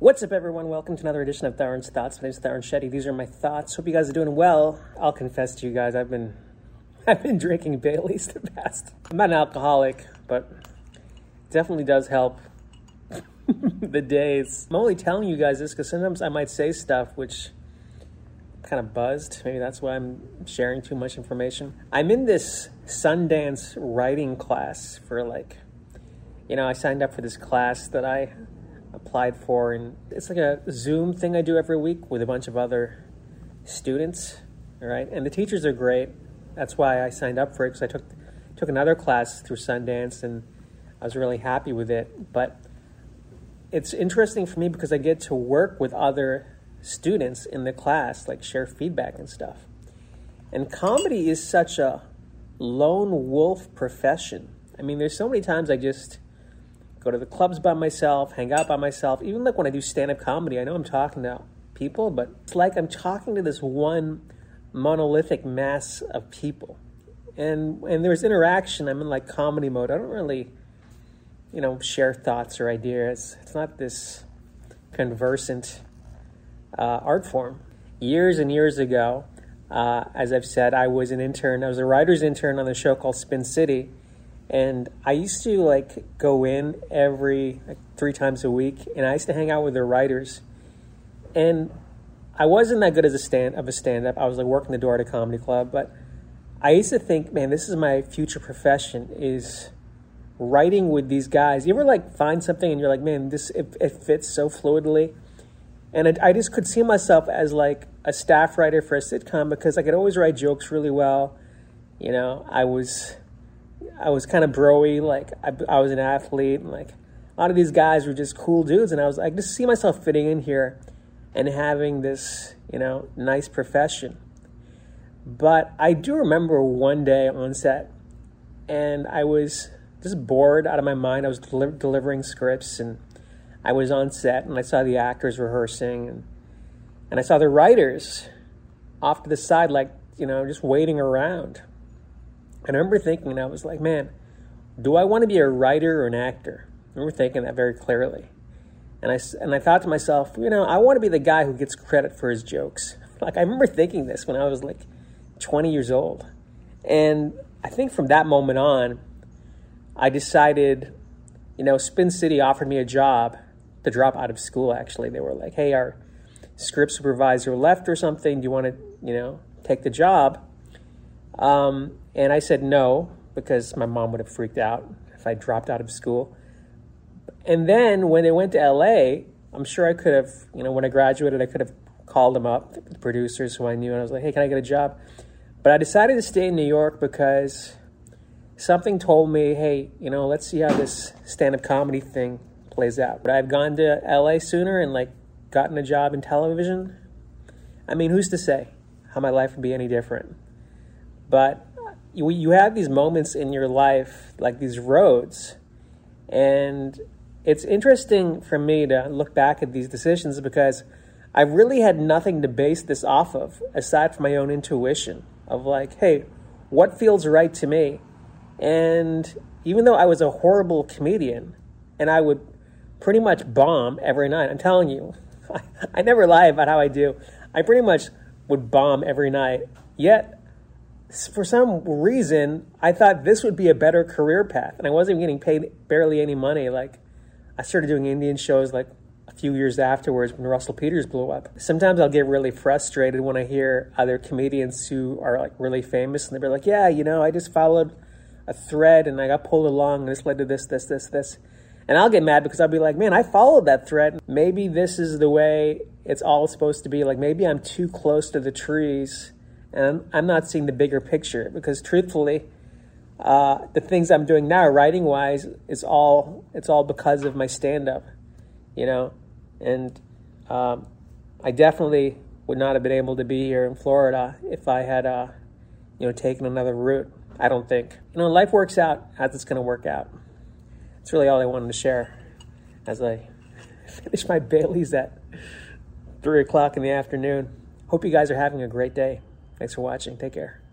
What's up, everyone? Welcome to another edition of Theron's Thoughts. My name is Theron Shetty. These are my thoughts. Hope you guys are doing well. I'll confess to you guys, I've been drinking Baileys the past. I'm not an alcoholic, but it definitely does help the days. I'm only telling you guys this because sometimes I might say stuff which kind of buzzed. Maybe that's why I'm sharing too much information. I'm in this Sundance writing class for I signed up for this class that I applied for, and it's like a Zoom thing I do every week with a bunch of other students, all right? And the teachers are great. That's why I signed up for it, because I took another class through Sundance, and I was really happy with it. But it's interesting for me because I get to work with other students in the class, like share feedback and stuff. And comedy is such a lone wolf profession. I mean, there's so many times I just go to the clubs by myself, hang out by myself. Even like when I do stand-up comedy, I know I'm talking to people, but it's like I'm talking to this one monolithic mass of people. And there's interaction. I'm in like comedy mode. I don't really, share thoughts or ideas. It's not this conversant art form. Years and years ago, as I've said, I was an intern. I was a writer's intern on a show called Spin City. And I used to go in every 3 times a week, and I used to hang out with the writers. And I wasn't that good as a stand-up. I was working the door at a comedy club, but I used to think, man, this is my future profession, is writing with these guys. You ever find something and you're like, man, it fits so fluidly? And I just could see myself as a staff writer for a sitcom, because I could always write jokes really well. I was kind of broy, I was an athlete, and a lot of these guys were just cool dudes, and I just see myself fitting in here and having this, nice profession. But I do remember one day on set, and I was just bored out of my mind. I was delivering scripts, and I was on set, and I saw the actors rehearsing, and I saw the writers off to the side, just waiting around. And I remember thinking, I was like, man, do I want to be a writer or an actor? I remember thinking that very clearly. And I thought to myself, I want to be the guy who gets credit for his jokes. I remember thinking this when I was 20 years old. And I think from that moment on, I decided, Spin City offered me a job to drop out of school, actually. They were like, hey, our script supervisor left or something. Do you want to, take the job? And I said no, because my mom would have freaked out if I dropped out of school. And then when they went to LA, I'm sure I could have, when I graduated, I could have called them up, the producers who I knew, and I was like, hey, can I get a job? But I decided to stay in New York because something told me, hey, let's see how this stand-up comedy thing plays out. Would I have gone to LA sooner and gotten a job in television? I mean, who's to say how my life would be any different? But you have these moments in your life, these roads, and it's interesting for me to look back at these decisions because I really had nothing to base this off of aside from my own intuition of hey, what feels right to me? And even though I was a horrible comedian and I would pretty much bomb every night, I'm telling you, I never lie about how I do. I pretty much would bomb every night, yet for some reason, I thought this would be a better career path. And I wasn't getting paid barely any money. I started doing Indian shows a few years afterwards when Russell Peters blew up. Sometimes I'll get really frustrated when I hear other comedians who are really famous, and they'll be like, yeah, I just followed a thread and I got pulled along and this led to this. And I'll get mad because I'll be like, man, I followed that thread. Maybe this is the way it's all supposed to be. Maybe I'm too close to the trees and I'm not seeing the bigger picture, because truthfully, the things I'm doing now, writing-wise, it's all because of my stand-up, And I definitely would not have been able to be here in Florida if I had, taken another route. I don't think. Life works out as it's going to work out. That's really all I wanted to share as I finish my Baileys at 3 o'clock in the afternoon. Hope you guys are having a great day. Thanks for watching. Take care.